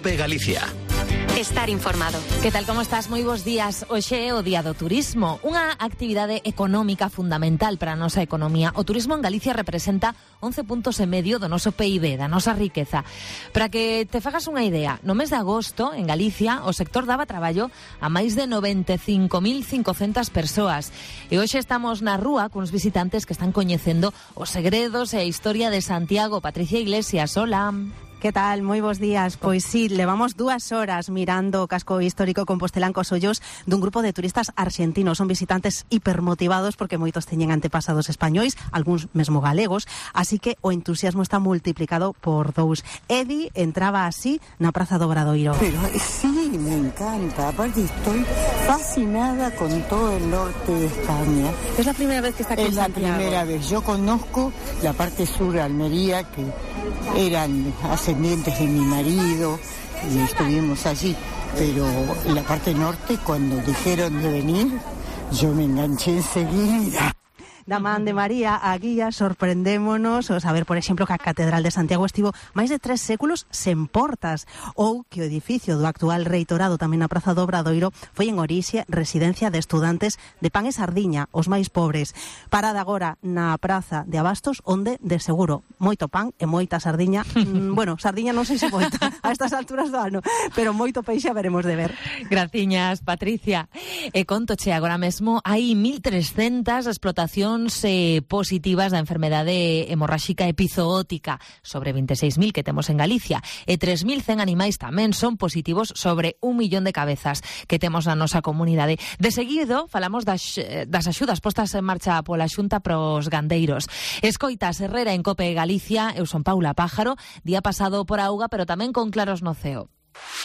COPE Galicia. Estar informado. Que tal, como estás? Moi bons días. Hoxe é o Día do Turismo, unha actividade económica fundamental para a nosa economía. O turismo en Galicia representa 11,5 puntos do noso PIB, da nosa riqueza. Para que te fagas unha idea, no mes de agosto, en Galicia, o sector daba traballo a máis de 95.500 persoas. E hoxe estamos na rúa cuns visitantes que están coñecendo os segredos e a historia de Santiago. Patricia Iglesias, hola. Que tal? Moi bons días. Pois sí, levamos 2 horas mirando o casco histórico compostelán cos ollos dun grupo de turistas arxentinos. Son visitantes hipermotivados porque moitos teñen antepasados españois, algúns mesmo galegos, así que o entusiasmo está multiplicado por 2. Edi entraba así na Praza do Obradoiro. Pero sí, me encanta. Aparte estoy fascinada con todo el norte de España. Es la primera vez que está aquí en Santiago. Es la primera vez. Yo conozco la parte sur de Almería, que eran ascendientes de mi marido y estuvimos allí, pero la parte norte, cuando dijeron de venir, yo me enganché enseguida. Da man de María a guía, sorprendémonos o saber, por exemplo, que a Catedral de Santiago estivo máis de 3 séculos sen portas, ou que o edificio do actual reitorado tamén na Praza do Obradoiro foi en orixe residencia de estudantes de pan e sardiña, os máis pobres. Parada agora na Praza de Abastos, onde, de seguro, moito pan e moita sardiña. Bueno, sardiña non sei se moita a estas alturas do ano, pero moito peixe veremos de ver. Graciñas, Patricia. E contoche, agora mesmo hai 1.300 explotacións positivas da enfermedade hemorráxica epizootica, sobre 26.000 que temos en Galicia, e 3.100 animais tamén son positivos sobre 1 millón de cabezas que temos na nosa comunidade. De seguido, falamos das axudas postas en marcha pola Xunta pros gandeiros. Escoitas Herrera en COPE Galicia, eu son Paula Pájaro, día pasado por auga, pero tamén con claros no ceo.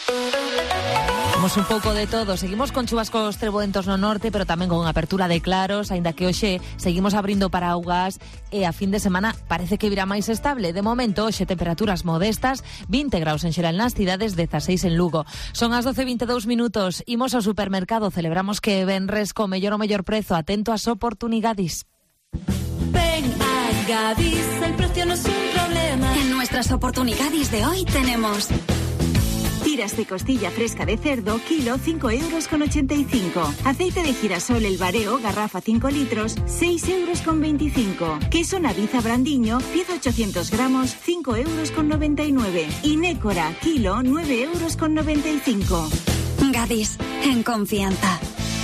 Temos un pouco de todo, seguimos con chubascos treboentos no norte, pero tamén con apertura de claros, aínda que hoxe seguimos abrindo paraugas e a fin de semana parece que virá máis estable. De momento, hoxe temperaturas modestas, 20 graus en xeral nas cidades, 16 en Lugo. Son as 12:22 minutos, imos ao supermercado, celebramos que venres co mellor prezo, atento ás oportunidades. Ven a Gadis, el precio no es un problema. En nuestras oportunidades de hoy tenemos tiras de costilla fresca de cerdo, kilo, 5,85 €. Aceite de girasol El Bareo, garrafa 5 litros, 6,25 €. Queso Naviza Brandiño, pieza 800 gramos, 5,99 €. Y Nécora, kilo, 9,95 €. Gadis, en confianza.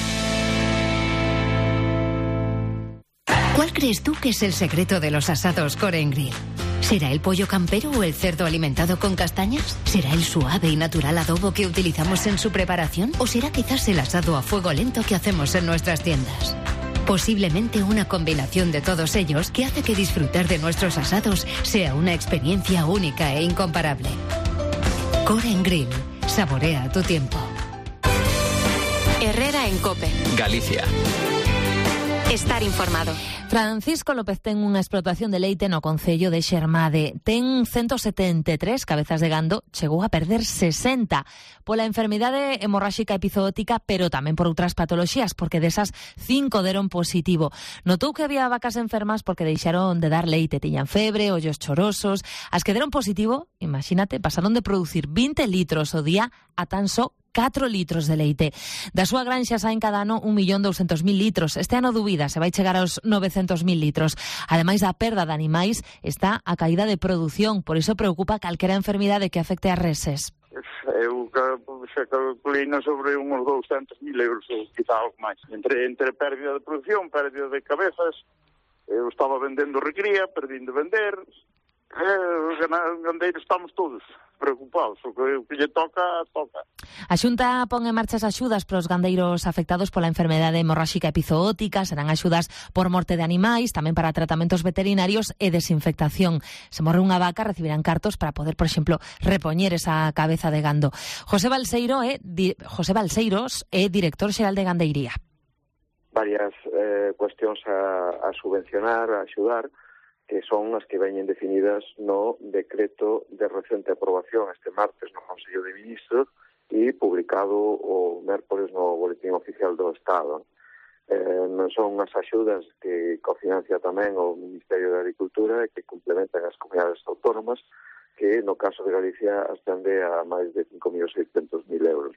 ¿Cuál crees tú que es el secreto de los asados Core & Grill? ¿Será el pollo campero o el cerdo alimentado con castañas? ¿Será el suave y natural adobo que utilizamos en su preparación? ¿O será quizás el asado a fuego lento que hacemos en nuestras tiendas? Posiblemente una combinación de todos ellos que hace que disfrutar de nuestros asados sea una experiencia única e incomparable. Core & Grill. Saborea tu tiempo. Herrera en COPE Galicia. Estar informado. Francisco López ten unha explotación de leite no concello de Xermade. Ten 173 cabezas de gando, chegou a perder 60 pola enfermidade hemorráxica epizootica, pero tamén por outras patoloxías, porque desas 5 deron positivo. Notou que había vacas enfermas porque deixaron de dar leite, tiñan febre, ollos chorosos. As que deron positivo, imagínate, pasaron de producir 20 litros ao día a tan só 4 litros de leite. Da súa granxa saen cada ano 1.200.000 litros. Este ano dubida, se vai chegar aos 900.000 litros. Ademais da perda de animais, está a caída de produción. Por iso preocupa calquera enfermidade que afecte as reses. Eu xa calculei sobre uns 200.000 euros, ou quizá algo máis. Entre pérdida de produción, pérdida de cabezas, eu estaba vendendo recría, perdín de vender. Os gandeiros estamos todos preocupados, o que lle toca. A Xunta pon en marcha as axudas para os gandeiros afectados pola enfermedade hemorráxica epizootica, serán axudas por morte de animais, tamén para tratamentos veterinarios e desinfectación. Se morre unha vaca, recibirán cartos para poder, por exemplo, repoñer esa cabeza de gando. José Balseiros é director xeral de Gandeiría. Varias cuestións a subvencionar, a axudar, que son as que veñen definidas no decreto de recente aprobación este martes no Consello de Ministros e publicado o mércores no Boletín Oficial do Estado. Son as axudas que cofinancia tamén o Ministerio de Agricultura e que complementan as comunidades autónomas que no caso de Galicia ascende a máis de 5.600.000 euros.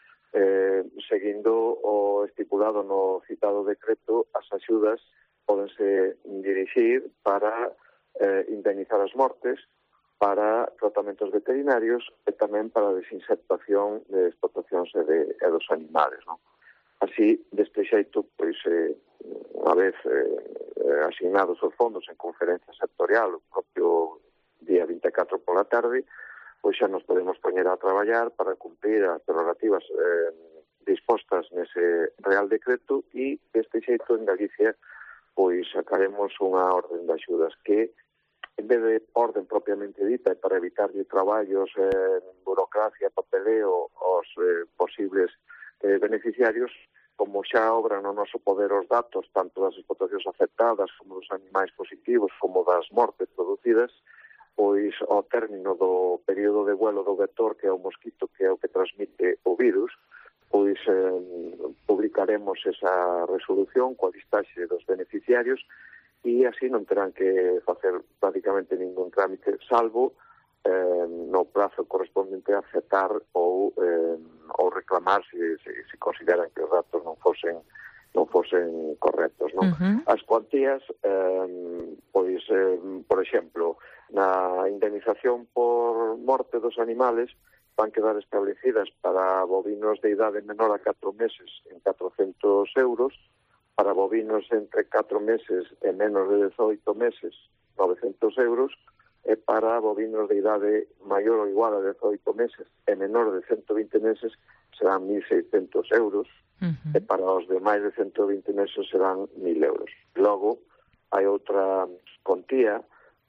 Seguindo o estipulado no citado decreto, as axudas pódense dirixir para indemnizar as mortes, para tratamentos veterinarios e tamén para a desinsectación de explotacións e dos animales, non? Así, deste xeito, pois, unha vez asignados os fondos en conferencia sectorial o propio día 24 pola tarde, pois xa nos podemos poñer a traballar para cumprir as prerrogativas dispostas nese Real Decreto e deste xeito en Galicia pois sacaremos unha orden de axudas que, en vez de orden propiamente dita, para evitar traballos, burocracia, papeleo aos posibles beneficiarios, como xa obran no noso poder os datos, tanto das explotacións afectadas como dos animais positivos, como das mortes producidas, pois ao término do período de vuelo do vector, que é o mosquito, que é o que transmite o virus, pois publicaremos esa resolución coa listaxe dos beneficiarios e así non terán que facer prácticamente ningún trámite, salvo no prazo correspondente a aceptar ou reclamar se consideran que os datos non fosen correctos, non? As cuantías, pois, por exemplo, na indemnización por morte dos animales van quedar establecidas para bovinos de idade menor a 4 meses en 400 euros, para bovinos entre 4 meses e menos de 18 meses 900 euros, e para bovinos de idade maior ou igual a 18 meses e menor de 120 meses serán 1.600 euros, e para os de máis de 120 meses serán 1.000 euros. Logo, hai outra contía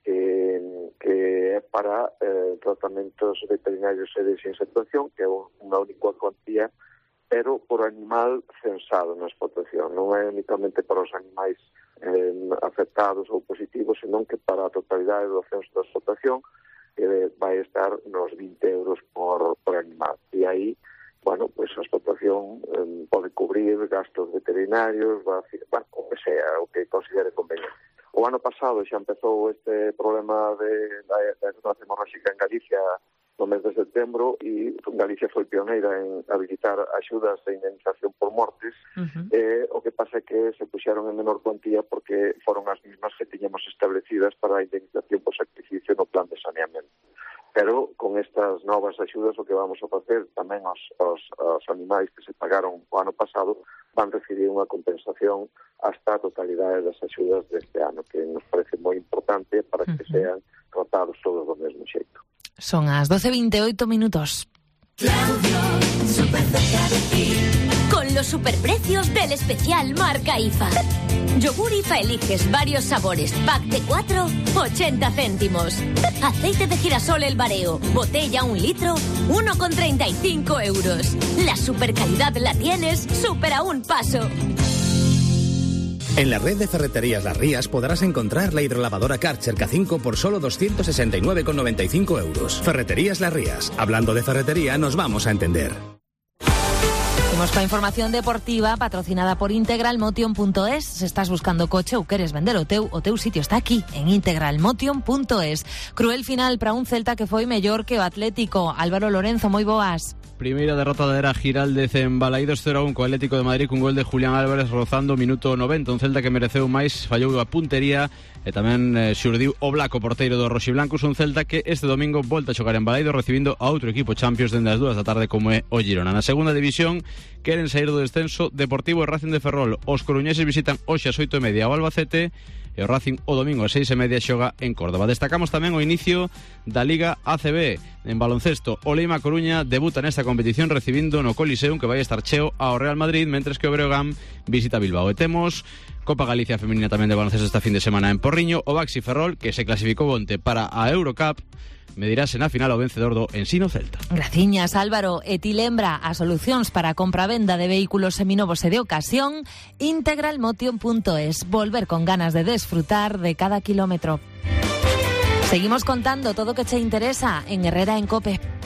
que é para tratamentos veterinarios e desinsectación, que é unha única cuantía, pero por animal censado na explotación. Non é únicamente para os animais afectados ou positivos, senón que para a totalidade do censo da explotación vai estar nos 20 euros por animal. E aí, bueno, pues a explotación pode cubrir gastos veterinarios, o que sea, o que considere conveniente. O ano pasado xa empezou este problema da enfermedade hemorráxica en Galicia no mes de setembro e Galicia foi pioneira en habilitar axudas de indemnización por mortes. O que pasa é que se puxeron en menor cuantía porque foron as mismas que tiñamos establecidas para a indemnización por sacrificio no plan de saneamento. Pero con estas novas axudas o que vamos a facer tamén os animais que se pagaron o ano pasado van recibir unha compensación hasta a totalidade das axudas deste ano, que nos parece moi importante para que sean tratados todos do mesmo xeito. Son as 12:28 minutos. Claudio, súper cerca de ti. Con los superprecios del especial marca IFA. Yogur IFA eliges varios sabores. Pack de 4, 80 céntimos. Aceite de girasol El Bareo. Botella 1 litro, 1,35 euros. La supercalidad la tienes súper a un paso. En la red de ferreterías Las Rías podrás encontrar la hidrolavadora Karcher K5 por solo 269,95 euros. Ferreterías Las Rías. Hablando de ferretería, nos vamos a entender. Seguimos con información deportiva patrocinada por integralmotion.es. Si estás buscando coche ou queres vender o teu sitio está aquí, en integralmotion.es. Cruel final para un Celta que foi mellor que o Atlético. Álvaro Lorenzo, moi boas. Primeira derrota da era Giraldez en Balaídos 0-1 co Atlético de Madrid cun gol de Julián Álvarez rozando o minuto 90. Un Celta que mereceu máis, fallou a puntería e tamén xurdiu o Blaco, porteiro do Roxiblancos. Un Celta que este domingo volta a xogar en Balaídos recibindo a outro equipo Champions dende as 2 da tarde como é o Girona. Na segunda división queren sair do descenso Deportivo e Racing de Ferrol. Os coruñeses visitan hoxe ás 8:30 ao Albacete e o Racing o domingo ás 6:30 xoga en Córdoba. Destacamos tamén o inicio da Liga ACB en baloncesto. O Leima Coruña debuta nesta competición recibindo no Coliseum, que vai estar cheo ao Real Madrid, mentres que o Breogán visita Bilbao. E temos Copa Galicia femenina tamén de baloncesto esta fin de semana en Porriño. O Baxi Ferrol, que se clasificou onte para a Eurocup, medirase na final ao vencedor do Ensino Celta. Graciñas, Álvaro. E ti lembra as solucións para a compra-venda de vehículos seminovos e de ocasión, integralmotion.es. Volver con ganas de desfrutar de cada kilómetro. Seguimos contando todo o que che interesa en Herrera en COPE.